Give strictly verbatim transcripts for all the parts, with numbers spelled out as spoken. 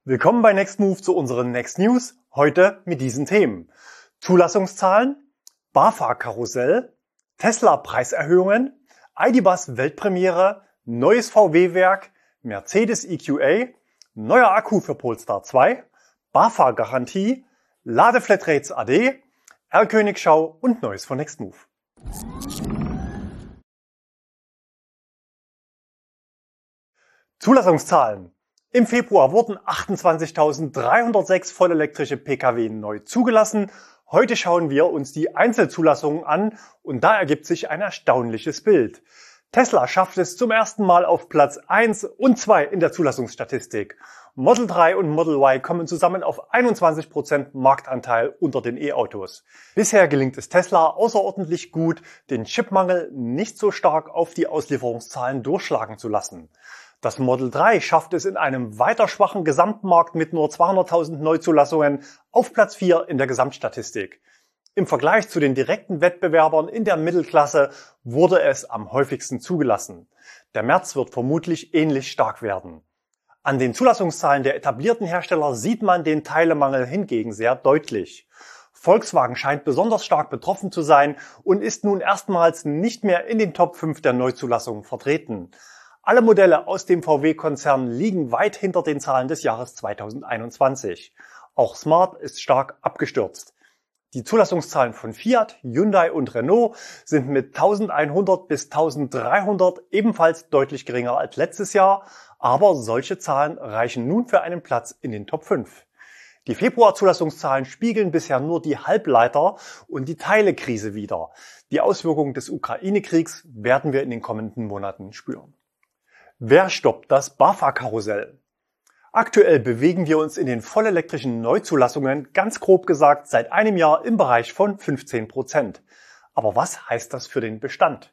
Willkommen bei Nextmove zu unseren Next News, heute mit diesen Themen. Zulassungszahlen, BAFA-Karussell, Tesla-Preiserhöhungen, I D. Buzz Weltpremiere, neues V W-Werk, Mercedes E Q A, neuer Akku für Polestar zwei, BAFA-Garantie, Ladeflatrates A D, R-Königschau und Neues von Nextmove. Zulassungszahlen. Im Februar wurden achtundzwanzigtausenddreihundertsechs vollelektrische Pkw neu zugelassen. Heute schauen wir uns die Einzelzulassungen an und da ergibt sich ein erstaunliches Bild. Tesla schafft es zum ersten Mal auf Platz eins und zwei in der Zulassungsstatistik. Model drei und Model Y kommen zusammen auf einundzwanzig Prozent Marktanteil unter den E-Autos. Bisher gelingt es Tesla außerordentlich gut, den Chipmangel nicht so stark auf die Auslieferungszahlen durchschlagen zu lassen. Das Model drei schafft es in einem weiter schwachen Gesamtmarkt mit nur zweihunderttausend Neuzulassungen auf Platz vier in der Gesamtstatistik. Im Vergleich zu den direkten Wettbewerbern in der Mittelklasse wurde es am häufigsten zugelassen. Der März wird vermutlich ähnlich stark werden. An den Zulassungszahlen der etablierten Hersteller sieht man den Teilemangel hingegen sehr deutlich. Volkswagen scheint besonders stark betroffen zu sein und ist nun erstmals nicht mehr in den Top fünf der Neuzulassungen vertreten. Alle Modelle aus dem V W-Konzern liegen weit hinter den Zahlen des Jahres zweitausendeinundzwanzig. Auch Smart ist stark abgestürzt. Die Zulassungszahlen von Fiat, Hyundai und Renault sind mit eintausendeinhundert bis eintausenddreihundert ebenfalls deutlich geringer als letztes Jahr, aber solche Zahlen reichen nun für einen Platz in den Top fünf. Die Februar-Zulassungszahlen spiegeln bisher nur die Halbleiter- und die Teilekrise wider. Die Auswirkungen des Ukraine-Kriegs werden wir in den kommenden Monaten spüren. Wer stoppt das BAFA-Karussell? Aktuell bewegen wir uns in den vollelektrischen Neuzulassungen ganz grob gesagt seit einem Jahr im Bereich von fünfzehn Prozent. Aber was heißt das für den Bestand?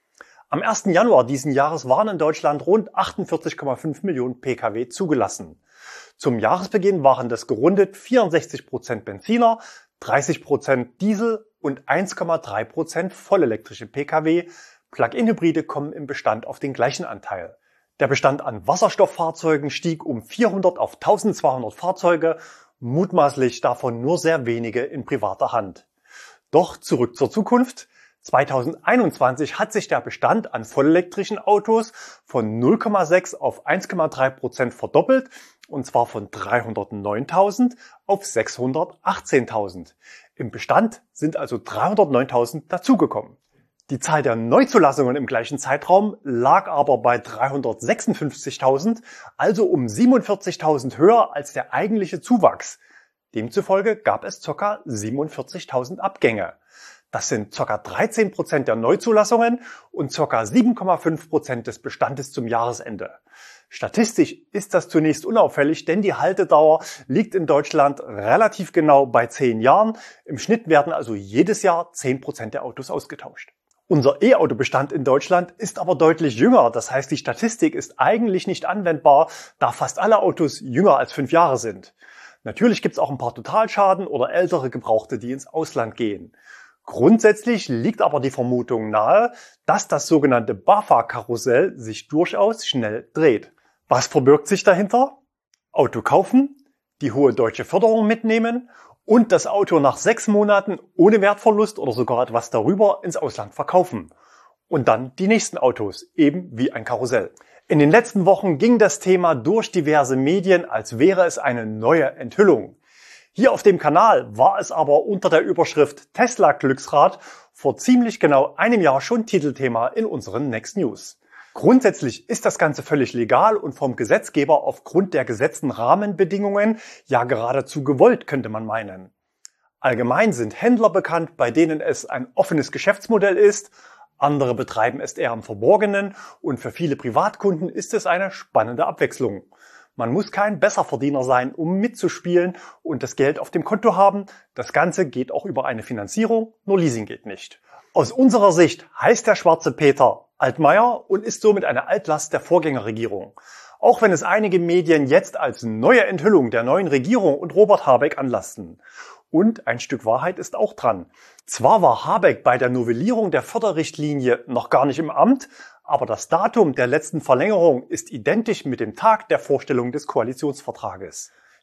Am ersten Januar diesen Jahres waren in Deutschland rund achtundvierzig Komma fünf Millionen Pkw zugelassen. Zum Jahresbeginn waren das gerundet vierundsechzig Prozent Benziner, dreißig Prozent Diesel und eins Komma drei Prozent vollelektrische Pkw. Plug-in-Hybride kommen im Bestand auf den gleichen Anteil. Der Bestand an Wasserstofffahrzeugen stieg um vierhundert auf eintausendzweihundert Fahrzeuge, mutmaßlich davon nur sehr wenige in privater Hand. Doch zurück zur Zukunft. zweitausendeinundzwanzig hat sich der Bestand an vollelektrischen Autos von null Komma sechs auf eins Komma drei Prozent verdoppelt, und zwar von dreihundertneuntausend auf sechshundertachtzehntausend. Im Bestand sind also dreihundertneuntausend dazugekommen. Die Zahl der Neuzulassungen im gleichen Zeitraum lag aber bei dreihundertsechsundfünfzigtausend, also um siebenundvierzigtausend höher als der eigentliche Zuwachs. Demzufolge gab es ca. siebenundvierzigtausend Abgänge. Das sind ca. dreizehn Prozent der Neuzulassungen und ca. sieben Komma fünf Prozent des Bestandes zum Jahresende. Statistisch ist das zunächst unauffällig, denn die Haltedauer liegt in Deutschland relativ genau bei zehn Jahren. Im Schnitt werden also jedes Jahr zehn Prozent der Autos ausgetauscht. Unser E-Auto-Bestand in Deutschland ist aber deutlich jünger. Das heißt, die Statistik ist eigentlich nicht anwendbar, da fast alle Autos jünger als fünf Jahre sind. Natürlich gibt es auch ein paar Totalschaden oder ältere Gebrauchte, die ins Ausland gehen. Grundsätzlich liegt aber die Vermutung nahe, dass das sogenannte BAFA-Karussell sich durchaus schnell dreht. Was verbirgt sich dahinter? Auto kaufen, die hohe deutsche Förderung mitnehmen und das Auto nach sechs Monaten ohne Wertverlust oder sogar etwas darüber ins Ausland verkaufen. Und dann die nächsten Autos, eben wie ein Karussell. In den letzten Wochen ging das Thema durch diverse Medien, als wäre es eine neue Enthüllung. Hier auf dem Kanal war es aber unter der Überschrift Tesla Glücksrad vor ziemlich genau einem Jahr schon Titelthema in unseren Next News. Grundsätzlich ist das Ganze völlig legal und vom Gesetzgeber aufgrund der gesetzten Rahmenbedingungen ja geradezu gewollt, könnte man meinen. Allgemein sind Händler bekannt, bei denen es ein offenes Geschäftsmodell ist, andere betreiben es eher im Verborgenen und für viele Privatkunden ist es eine spannende Abwechslung. Man muss kein Besserverdiener sein, um mitzuspielen und das Geld auf dem Konto haben. Das Ganze geht auch über eine Finanzierung, nur Leasing geht nicht. Aus unserer Sicht heißt der schwarze Peter Altmaier und ist somit eine Altlast der Vorgängerregierung. Auch wenn es einige Medien jetzt als neue Enthüllung der neuen Regierung und Robert Habeck anlasten. Und ein Stück Wahrheit ist auch dran. Zwar war Habeck bei der Novellierung der Förderrichtlinie noch gar nicht im Amt, aber das Datum der letzten Verlängerung ist identisch mit dem Tag der Vorstellung des Koalitionsvertrages.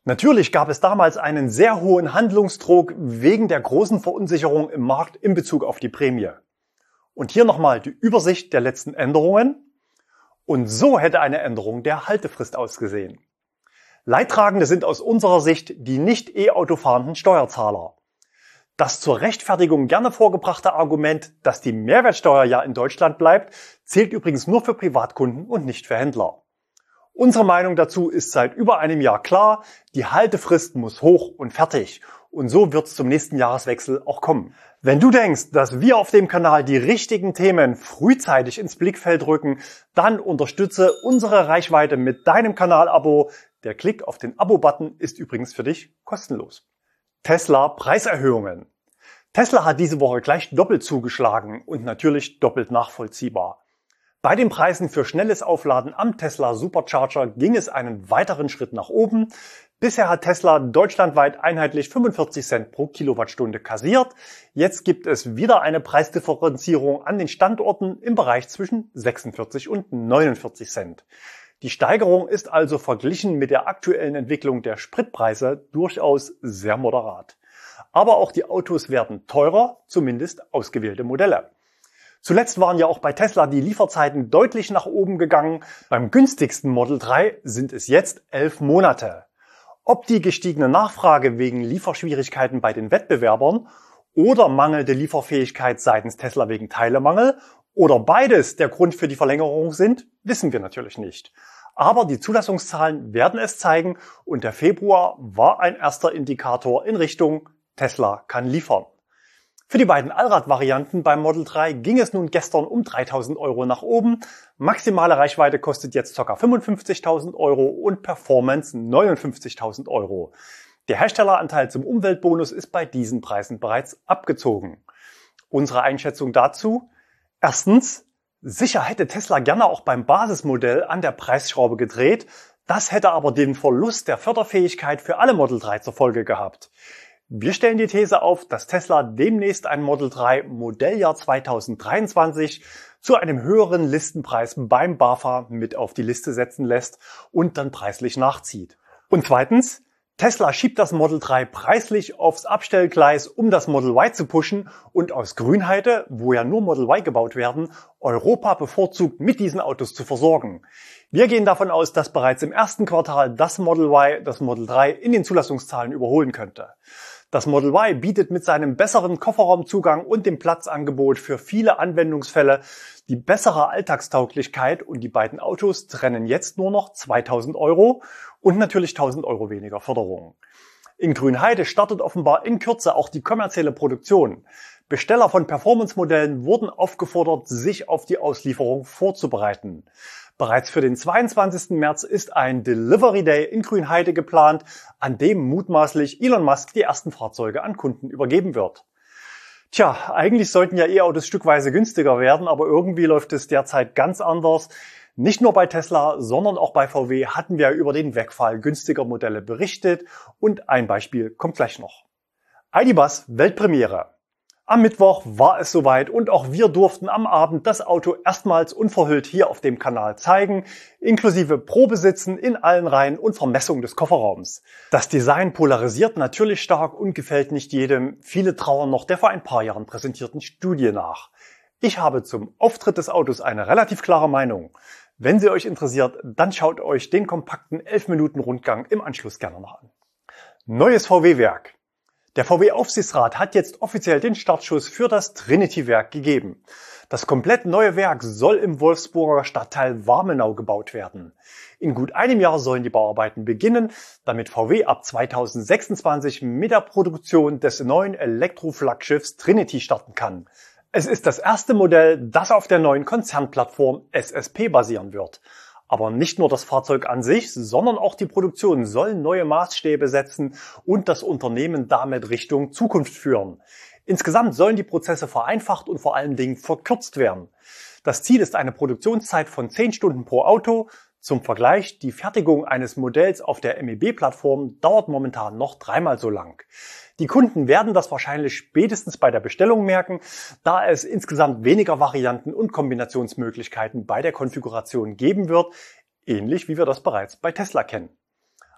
Natürlich gab es damals einen sehr hohen Handlungsdruck wegen der großen Verunsicherung im Markt in Bezug auf die Prämie. Und hier nochmal die Übersicht der letzten Änderungen. Und so hätte eine Änderung der Haltefrist ausgesehen. Leidtragende sind aus unserer Sicht die nicht E-Auto fahrenden Steuerzahler. Das zur Rechtfertigung gerne vorgebrachte Argument, dass die Mehrwertsteuer ja in Deutschland bleibt, zählt übrigens nur für Privatkunden und nicht für Händler. Unsere Meinung dazu ist seit über einem Jahr klar, die Haltefrist muss hoch und fertig. Und so wird es zum nächsten Jahreswechsel auch kommen. Wenn du denkst, dass wir auf dem Kanal die richtigen Themen frühzeitig ins Blickfeld rücken, dann unterstütze unsere Reichweite mit deinem Kanalabo. Der Klick auf den Abo-Button ist übrigens für dich kostenlos. Tesla Preiserhöhungen. Tesla hat diese Woche gleich doppelt zugeschlagen und natürlich doppelt nachvollziehbar. Bei den Preisen für schnelles Aufladen am Tesla Supercharger ging es einen weiteren Schritt nach oben. Bisher hat Tesla deutschlandweit einheitlich fünfundvierzig Cent pro Kilowattstunde kassiert. Jetzt gibt es wieder eine Preisdifferenzierung an den Standorten im Bereich zwischen sechsundvierzig und neunundvierzig Cent. Die Steigerung ist also verglichen mit der aktuellen Entwicklung der Spritpreise durchaus sehr moderat. Aber auch die Autos werden teurer, zumindest ausgewählte Modelle. Zuletzt waren ja auch bei Tesla die Lieferzeiten deutlich nach oben gegangen. Beim günstigsten Model drei sind es jetzt elf Monate. Ob die gestiegene Nachfrage wegen Lieferschwierigkeiten bei den Wettbewerbern oder mangelnde Lieferfähigkeit seitens Tesla wegen Teilemangel oder beides der Grund für die Verlängerung sind, wissen wir natürlich nicht. Aber die Zulassungszahlen werden es zeigen und der Februar war ein erster Indikator in Richtung Tesla kann liefern. Für die beiden Allrad-Varianten beim Model drei ging es nun gestern um dreitausend Euro nach oben. Maximale Reichweite kostet jetzt ca. fünfundfünfzigtausend Euro und Performance neunundfünfzigtausend Euro. Der Herstelleranteil zum Umweltbonus ist bei diesen Preisen bereits abgezogen. Unsere Einschätzung dazu? Erstens, sicher hätte Tesla gerne auch beim Basismodell an der Preisschraube gedreht. Das hätte aber den Verlust der Förderfähigkeit für alle Model drei zur Folge gehabt. Wir stellen die These auf, dass Tesla demnächst ein Model drei Modelljahr zweitausenddreiundzwanzig zu einem höheren Listenpreis beim BAFA mit auf die Liste setzen lässt und dann preislich nachzieht. Und zweitens, Tesla schiebt das Model drei preislich aufs Abstellgleis, um das Model Y zu pushen und aus Grünheide, wo ja nur Model Y gebaut werden, Europa bevorzugt mit diesen Autos zu versorgen. Wir gehen davon aus, dass bereits im ersten Quartal das Model Y das Model drei in den Zulassungszahlen überholen könnte. Das Model Y bietet mit seinem besseren Kofferraumzugang und dem Platzangebot für viele Anwendungsfälle die bessere Alltagstauglichkeit und die beiden Autos trennen jetzt nur noch zweitausend Euro und natürlich tausend Euro weniger Förderung. In Grünheide startet offenbar in Kürze auch die kommerzielle Produktion. Besteller von Performance-Modellen wurden aufgefordert, sich auf die Auslieferung vorzubereiten. Bereits für den zweiundzwanzigsten März ist ein Delivery Day in Grünheide geplant, an dem mutmaßlich Elon Musk die ersten Fahrzeuge an Kunden übergeben wird. Tja, eigentlich sollten ja E-Autos stückweise günstiger werden, aber irgendwie läuft es derzeit ganz anders. Nicht nur bei Tesla, sondern auch bei V W hatten wir über den Wegfall günstiger Modelle berichtet und ein Beispiel kommt gleich noch. I D. Buzz Weltpremiere. Am Mittwoch war es soweit und auch wir durften am Abend das Auto erstmals unverhüllt hier auf dem Kanal zeigen, inklusive Probesitzen in allen Reihen und Vermessung des Kofferraums. Das Design polarisiert natürlich stark und gefällt nicht jedem. Viele trauern noch der vor ein paar Jahren präsentierten Studie nach. Ich habe zum Auftritt des Autos eine relativ klare Meinung. Wenn sie euch interessiert, dann schaut euch den kompakten elf Minuten Rundgang im Anschluss gerne noch an. Neues V W-Werk. Der V W-Aufsichtsrat hat jetzt offiziell den Startschuss für das Trinity-Werk gegeben. Das komplett neue Werk soll im Wolfsburger Stadtteil Warmenau gebaut werden. In gut einem Jahr sollen die Bauarbeiten beginnen, damit V W ab zweitausendsechsundzwanzig mit der Produktion des neuen Elektroflaggschiffs Trinity starten kann. Es ist das erste Modell, das auf der neuen Konzernplattform S S P basieren wird. Aber nicht nur das Fahrzeug an sich, sondern auch die Produktion soll neue Maßstäbe setzen und das Unternehmen damit Richtung Zukunft führen. Insgesamt sollen die Prozesse vereinfacht und vor allen Dingen verkürzt werden. Das Ziel ist eine Produktionszeit von zehn Stunden pro Auto. Zum Vergleich, die Fertigung eines Modells auf der M E B-Plattform dauert momentan noch dreimal so lang. Die Kunden werden das wahrscheinlich spätestens bei der Bestellung merken, da es insgesamt weniger Varianten und Kombinationsmöglichkeiten bei der Konfiguration geben wird, ähnlich wie wir das bereits bei Tesla kennen.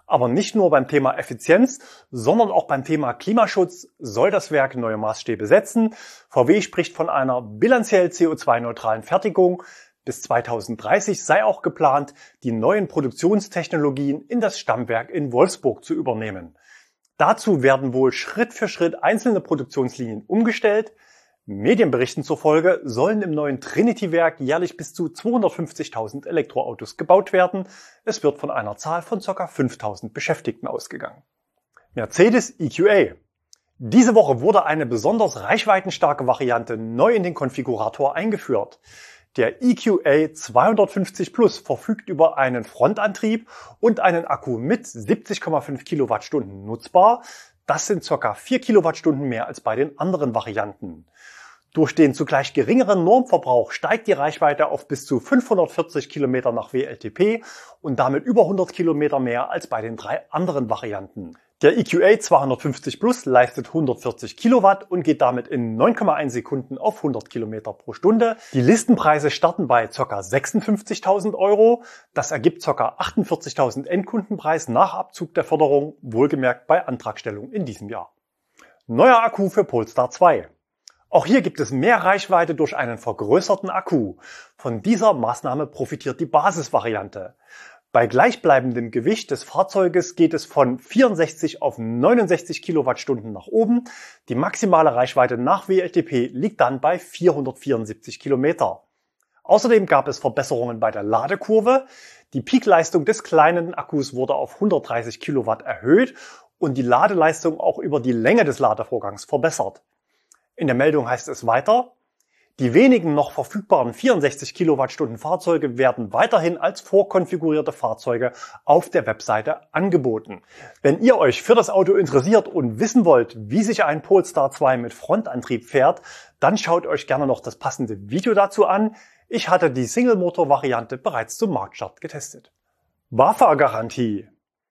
Aber nicht nur beim Thema Effizienz, sondern auch beim Thema Klimaschutz soll das Werk neue Maßstäbe setzen. V W spricht von einer bilanziell C O zwei neutralen Fertigung. Bis zweitausenddreißig sei auch geplant, die neuen Produktionstechnologien in das Stammwerk in Wolfsburg zu übernehmen. Dazu werden wohl Schritt für Schritt einzelne Produktionslinien umgestellt. Medienberichten zufolge sollen im neuen Trinity-Werk jährlich bis zu zweihundertfünfzigtausend Elektroautos gebaut werden. Es wird von einer Zahl von ca. fünftausend Beschäftigten ausgegangen. Mercedes E Q A. Diese Woche wurde eine besonders reichweitenstarke Variante neu in den Konfigurator eingeführt. Der E Q A zweihundertfünfzig Plus verfügt über einen Frontantrieb und einen Akku mit siebzig Komma fünf Kilowattstunden nutzbar. Das sind ca. vier Kilowattstunden mehr als bei den anderen Varianten. Durch den zugleich geringeren Normverbrauch steigt die Reichweite auf bis zu fünfhundertvierzig Kilometer nach W L T P und damit über hundert Kilometer mehr als bei den drei anderen Varianten. Der E Q A zweihundertfünfzig Plus leistet hundertvierzig Kilowatt und geht damit in neun Komma eins Sekunden auf hundert Kilometer pro Stunde. Die Listenpreise starten bei ca. sechsundfünfzigtausend Euro. Das ergibt ca. achtundvierzigtausend Endkundenpreis nach Abzug der Förderung, wohlgemerkt bei Antragstellung in diesem Jahr. Neuer Akku für Polestar zwei. Auch hier gibt es mehr Reichweite durch einen vergrößerten Akku. Von dieser Maßnahme profitiert die Basisvariante. Bei gleichbleibendem Gewicht des Fahrzeuges geht es von vierundsechzig auf neunundsechzig Kilowattstunden nach oben. Die maximale Reichweite nach W L T P liegt dann bei vierhundertvierundsiebzig Kilometer. Außerdem gab es Verbesserungen bei der Ladekurve. Die Peakleistung des kleinen Akkus wurde auf hundertdreißig Kilowatt erhöht und die Ladeleistung auch über die Länge des Ladevorgangs verbessert. In der Meldung heißt es weiter: Die wenigen noch verfügbaren vierundsechzig Kilowattstunden Fahrzeuge werden weiterhin als vorkonfigurierte Fahrzeuge auf der Webseite angeboten. Wenn ihr euch für das Auto interessiert und wissen wollt, wie sich ein Polestar zwei mit Frontantrieb fährt, dann schaut euch gerne noch das passende Video dazu an. Ich hatte die Single-Motor-Variante bereits zum Marktstart getestet. BAFA-Garantie.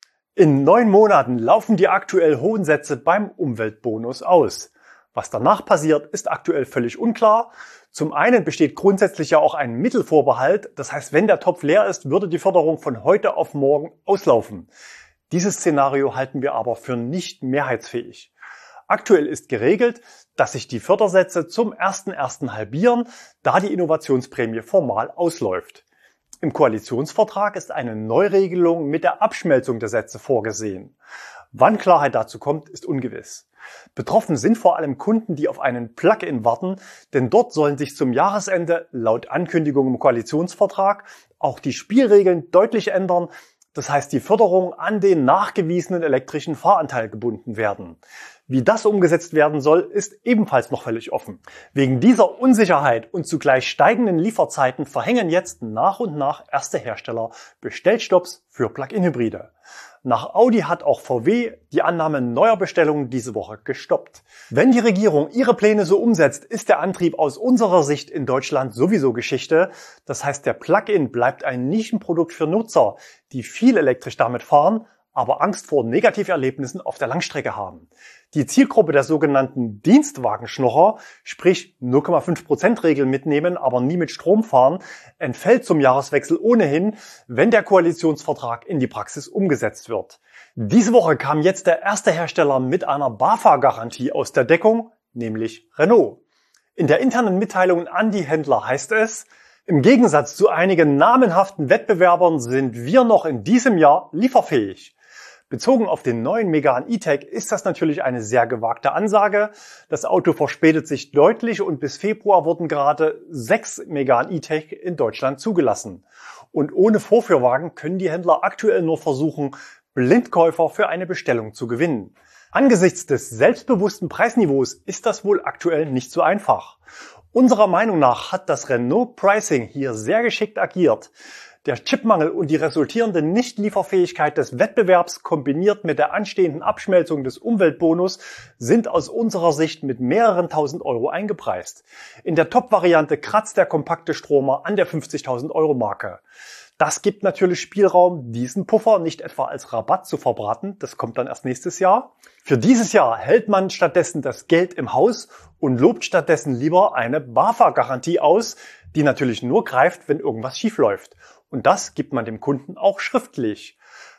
In neun Monaten laufen die aktuell hohen Sätze beim Umweltbonus aus. Was danach passiert, ist aktuell völlig unklar. Zum einen besteht grundsätzlich ja auch ein Mittelvorbehalt. Das heißt, wenn der Topf leer ist, würde die Förderung von heute auf morgen auslaufen. Dieses Szenario halten wir aber für nicht mehrheitsfähig. Aktuell ist geregelt, dass sich die Fördersätze zum ersten ersten halbieren, da die Innovationsprämie formal ausläuft. Im Koalitionsvertrag ist eine Neuregelung mit der Abschmelzung der Sätze vorgesehen. Wann Klarheit dazu kommt, ist ungewiss. Betroffen sind vor allem Kunden, die auf einen Plug-in warten, denn dort sollen sich zum Jahresende laut Ankündigung im Koalitionsvertrag auch die Spielregeln deutlich ändern. Das heißt, die Förderung an den nachgewiesenen elektrischen Fahranteil gebunden werden. Wie das umgesetzt werden soll, ist ebenfalls noch völlig offen. Wegen dieser Unsicherheit und zugleich steigenden Lieferzeiten verhängen jetzt nach und nach erste Hersteller Bestellstopps für Plug-in-Hybride. Nach Audi hat auch V W die Annahme neuer Bestellungen diese Woche gestoppt. Wenn die Regierung ihre Pläne so umsetzt, ist der Antrieb aus unserer Sicht in Deutschland sowieso Geschichte. Das heißt, der Plug-in bleibt ein Nischenprodukt für Nutzer, die viel elektrisch damit fahren, aber Angst vor Negativerlebnissen auf der Langstrecke haben. Die Zielgruppe der sogenannten Dienstwagenschnorrer, sprich null Komma fünf Prozent Regel mitnehmen, aber nie mit Strom fahren, entfällt zum Jahreswechsel ohnehin, wenn der Koalitionsvertrag in die Praxis umgesetzt wird. Diese Woche kam jetzt der erste Hersteller mit einer BAFA-Garantie aus der Deckung, nämlich Renault. In der internen Mitteilung an die Händler heißt es: Im Gegensatz zu einigen namenhaften Wettbewerbern sind wir noch in diesem Jahr lieferfähig. Bezogen auf den neuen Megane E-Tech ist das natürlich eine sehr gewagte Ansage. Das Auto verspätet sich deutlich und bis Februar wurden gerade sechs Megane E-Tech in Deutschland zugelassen. Und ohne Vorführwagen können die Händler aktuell nur versuchen, Blindkäufer für eine Bestellung zu gewinnen. Angesichts des selbstbewussten Preisniveaus ist das wohl aktuell nicht so einfach. Unserer Meinung nach hat das Renault Pricing hier sehr geschickt agiert. Der Chipmangel und die resultierende Nichtlieferfähigkeit des Wettbewerbs kombiniert mit der anstehenden Abschmelzung des Umweltbonus sind aus unserer Sicht mit mehreren tausend Euro eingepreist. In der Top-Variante kratzt der kompakte Stromer an der fünfzigtausend Euro Marke. Das gibt natürlich Spielraum, diesen Puffer nicht etwa als Rabatt zu verbraten. Das kommt dann erst nächstes Jahr. Für dieses Jahr hält man stattdessen das Geld im Haus und lobt stattdessen lieber eine BAFA-Garantie aus, die natürlich nur greift, wenn irgendwas schief läuft. Und das gibt man dem Kunden auch schriftlich.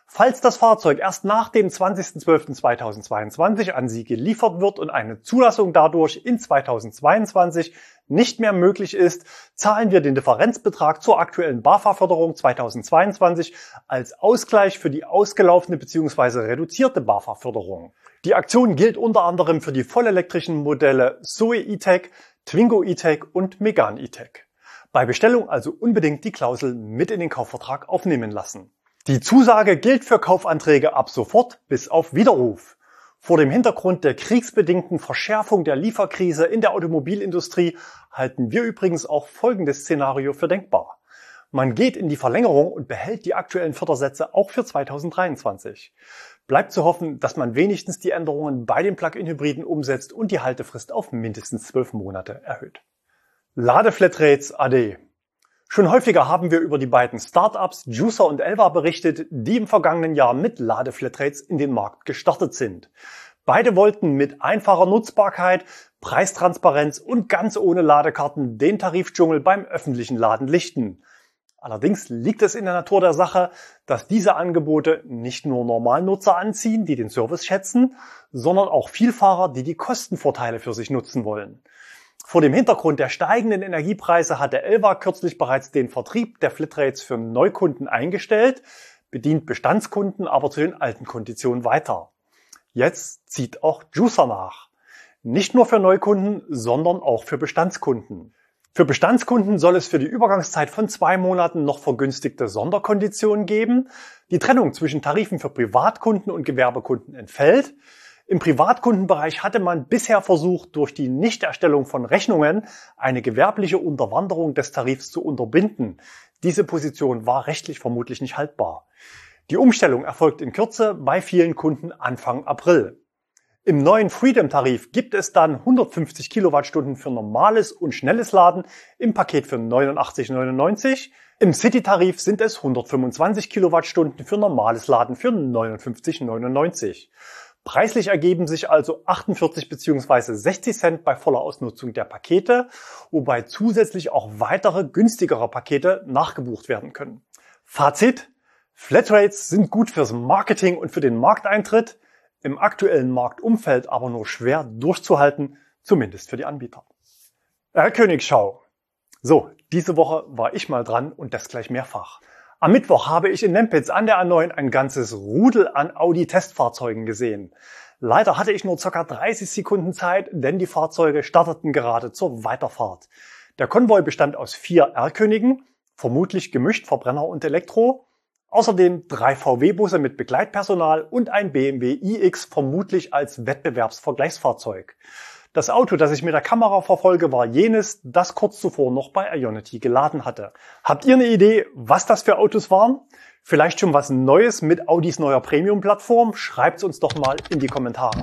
Falls das Fahrzeug erst nach dem zwanzigsten zwölften zweitausendzweiundzwanzig an Sie geliefert wird und eine Zulassung dadurch in zweitausendzweiundzwanzig nicht mehr möglich ist, zahlen wir den Differenzbetrag zur aktuellen BAFA-Förderung zweitausendzweiundzwanzig als Ausgleich für die ausgelaufene bzw. reduzierte BAFA-Förderung. Die Aktion gilt unter anderem für die vollelektrischen Modelle Zoe E-Tech, Twingo E-Tech und Megane E-Tech. Bei Bestellung also unbedingt die Klausel mit in den Kaufvertrag aufnehmen lassen. Die Zusage gilt für Kaufanträge ab sofort bis auf Widerruf. Vor dem Hintergrund der kriegsbedingten Verschärfung der Lieferkrise in der Automobilindustrie halten wir übrigens auch folgendes Szenario für denkbar. Man geht in die Verlängerung und behält die aktuellen Fördersätze auch für zweitausenddreiundzwanzig. Bleibt zu hoffen, dass man wenigstens die Änderungen bei den Plug-in-Hybriden umsetzt und die Haltefrist auf mindestens zwölf Monate erhöht. Ladeflatrates A D. Schon häufiger haben wir über die beiden Startups Juicer und Elva berichtet, die im vergangenen Jahr mit Ladeflatrates in den Markt gestartet sind. Beide wollten mit einfacher Nutzbarkeit, Preistransparenz und ganz ohne Ladekarten den Tarifdschungel beim öffentlichen Laden lichten. Allerdings liegt es in der Natur der Sache, dass diese Angebote nicht nur Normalnutzer anziehen, die den Service schätzen, sondern auch Vielfahrer, die die Kostenvorteile für sich nutzen wollen. Vor dem Hintergrund der steigenden Energiepreise hat der Elva kürzlich bereits den Vertrieb der Flatrates für Neukunden eingestellt, bedient Bestandskunden aber zu den alten Konditionen weiter. Jetzt zieht auch Juicer nach. Nicht nur für Neukunden, sondern auch für Bestandskunden. Für Bestandskunden soll es für die Übergangszeit von zwei Monaten noch vergünstigte Sonderkonditionen geben. Die Trennung zwischen Tarifen für Privatkunden und Gewerbekunden entfällt. Im Privatkundenbereich hatte man bisher versucht, durch die Nichterstellung von Rechnungen eine gewerbliche Unterwanderung des Tarifs zu unterbinden. Diese Position war rechtlich vermutlich nicht haltbar. Die Umstellung erfolgt in Kürze bei vielen Kunden Anfang April. Im neuen Freedom-Tarif gibt es dann hundertfünfzig Kilowattstunden für normales und schnelles Laden im Paket für neunundachtzig neunundneunzig. Im City-Tarif sind es hundertfünfundzwanzig Kilowattstunden für normales Laden für neunundfünfzig neunundneunzig. Preislich ergeben sich also achtundvierzig bzw. sechzig Cent bei voller Ausnutzung der Pakete, wobei zusätzlich auch weitere günstigere Pakete nachgebucht werden können. Fazit: Flatrates sind gut fürs Marketing und für den Markteintritt, im aktuellen Marktumfeld aber nur schwer durchzuhalten, zumindest für die Anbieter. R-König-Schau. So, diese Woche war ich mal dran und das gleich mehrfach. Am Mittwoch habe ich in Nempitz an der A neun ein ganzes Rudel an Audi-Testfahrzeugen gesehen. Leider hatte ich nur ca. dreißig Sekunden Zeit, denn die Fahrzeuge starteten gerade zur Weiterfahrt. Der Konvoi bestand aus vier R-Königen, vermutlich gemischt Verbrenner und Elektro, außerdem drei V W-Busse mit Begleitpersonal und ein B M W iX, vermutlich als Wettbewerbsvergleichsfahrzeug. Das Auto, das ich mit der Kamera verfolge, war jenes, das kurz zuvor noch bei Ionity geladen hatte. Habt ihr eine Idee, was das für Autos waren? Vielleicht schon was Neues mit Audis neuer Premium-Plattform? Schreibt's uns doch mal in die Kommentare.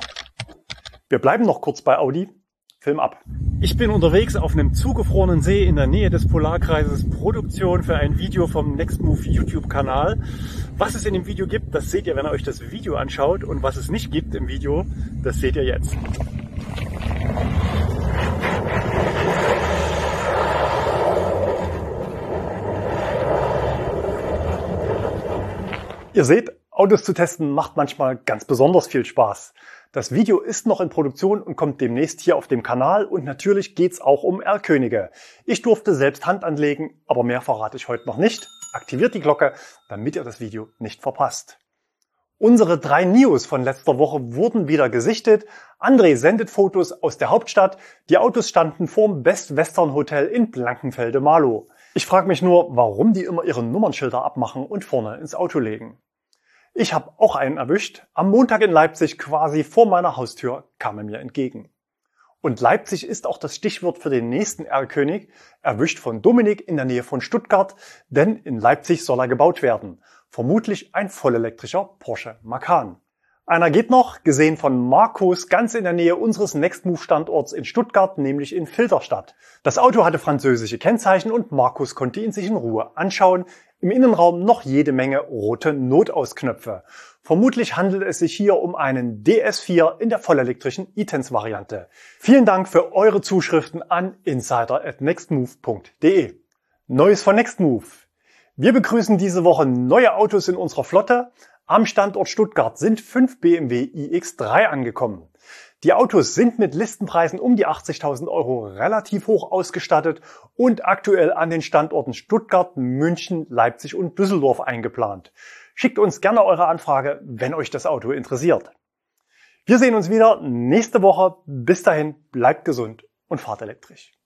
Wir bleiben noch kurz bei Audi. Film ab. Ich bin unterwegs auf einem zugefrorenen See in der Nähe des Polarkreises. Produktion für ein Video vom Nextmove YouTube-Kanal. Was es in dem Video gibt, das seht ihr, wenn ihr euch das Video anschaut. Und was es nicht gibt im Video, das seht ihr jetzt. Ihr seht, Autos zu testen macht manchmal ganz besonders viel Spaß. Das Video ist noch in Produktion und kommt demnächst hier auf dem Kanal und natürlich geht's auch um R-Könige. Ich durfte selbst Hand anlegen, aber mehr verrate ich heute noch nicht. Aktiviert die Glocke, damit ihr das Video nicht verpasst. Unsere drei Nios von letzter Woche wurden wieder gesichtet. André sendet Fotos aus der Hauptstadt. Die Autos standen vorm Best Western Hotel in Blankenfelde-Marlow. Ich frage mich nur, warum die immer ihre Nummernschilder abmachen und vorne ins Auto legen. Ich habe auch einen erwischt. Am Montag in Leipzig, quasi vor meiner Haustür, kam er mir entgegen. Und Leipzig ist auch das Stichwort für den nächsten R-König, erwischt von Dominik in der Nähe von Stuttgart, denn in Leipzig soll er gebaut werden. Vermutlich ein vollelektrischer Porsche Macan. Einer geht noch, gesehen von Markus, ganz in der Nähe unseres Nextmove-Standorts in Stuttgart, nämlich in Filderstadt. Das Auto hatte französische Kennzeichen und Markus konnte ihn sich in Ruhe anschauen. Im Innenraum noch jede Menge rote Notausknöpfe. Vermutlich handelt es sich hier um einen D S vier in der vollelektrischen e-Tense-Variante. Vielen Dank für eure Zuschriften an insider at nextmove punkt de. Neues von Nextmove. Wir begrüßen diese Woche neue Autos in unserer Flotte. Am Standort Stuttgart sind fünf B M W i X drei angekommen. Die Autos sind mit Listenpreisen um die achtzigtausend Euro relativ hoch ausgestattet und aktuell an den Standorten Stuttgart, München, Leipzig und Düsseldorf eingeplant. Schickt uns gerne eure Anfrage, wenn euch das Auto interessiert. Wir sehen uns wieder nächste Woche. Bis dahin, bleibt gesund und fahrt elektrisch.